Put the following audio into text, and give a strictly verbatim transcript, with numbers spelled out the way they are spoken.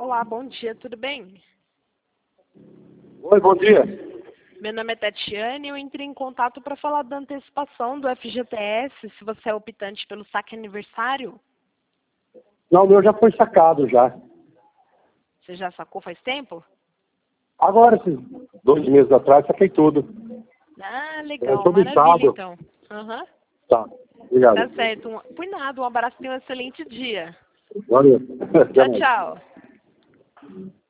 Olá, bom dia, tudo bem? Oi, bom dia. Meu nome é Tatiane e eu entrei em contato para falar da antecipação do F G T S, se você é optante pelo saque aniversário. Não, o meu já foi sacado já. Você já sacou faz tempo? Agora, esses dois meses atrás, saquei tudo. Ah, Eu legal, sou do maravilha estado. então. Aham. Tá, obrigado. Tá certo. Um... Por nada, um abraço e um excelente dia. Valeu. Tchau, tchau.